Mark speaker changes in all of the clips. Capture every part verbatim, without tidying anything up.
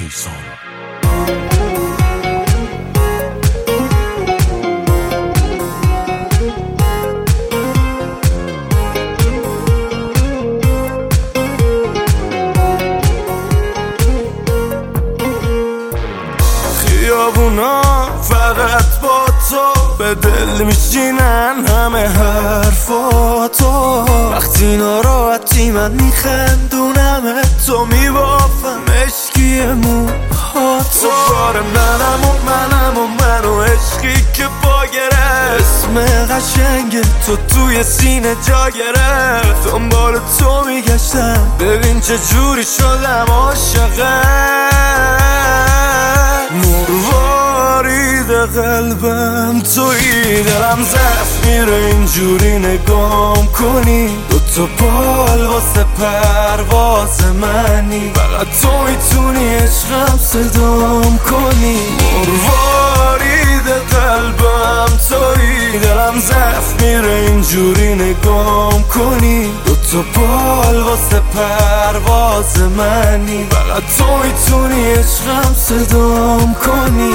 Speaker 1: نیسان.
Speaker 2: خیابونا فقط با تو به دل میشینن همه حرفاتو. وقتی ناراحتی من میخندونم تو میبافم اشکی موهاتو. بار منم و منم و منو عشقی که با گرفت اسم قشنگ تو توی سینه جا گرفت. دنبال تو میگشتم ببین چه جوری شدم عاشقم. مروارید قلبم تویی، دلم ضعف میره اینجوری نگام کنی. دوتا بال واسه پرواز منی، فقط تو میتونی عشقم صدام کنی. مروارید قلبم تویی، دلم ضعف میره اینجوری نگام کنی. دوتا بال واسه پرواز منی، فقط تو میتونی عشقم صدام کنی.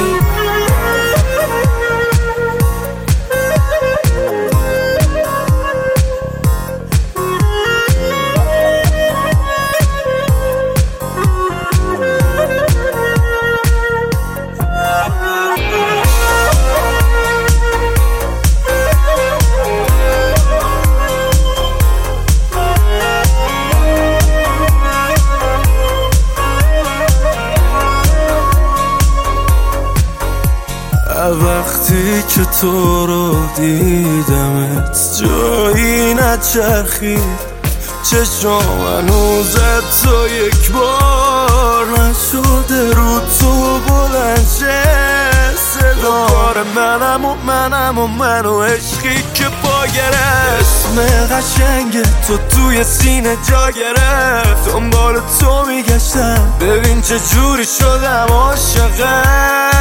Speaker 2: وقتی که تو رو دیدمت جایی نچرخید چشم، هنوز تو یک بار نشده رو تو بلند شه صدا. بار منم و منم و منو عشقی که با گرفت اسم قشنگ تو توی سینه جا گرفت. دنبال تو میگشتم ببین چه جوری شدم عاشقم.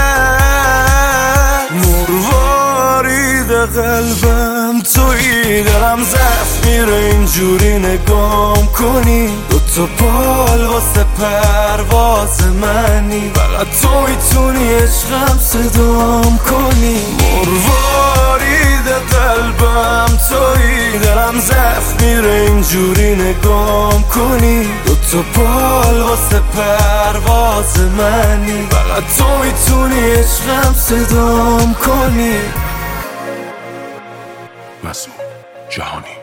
Speaker 2: مروارید قلبم تویی، دلم ضعف میره اینجوری نگام کنی. دوتا بال واسه پرواز منی، فقط تو میتونی عشقم صدام کنی. مروارید قلبم تویی، دلم ضعف میره اینجوری نگام کنی. دوتا بال واسه پرواز منی، فقط تو میتونی عشقم صدام کنی.
Speaker 1: مسموع جهانی.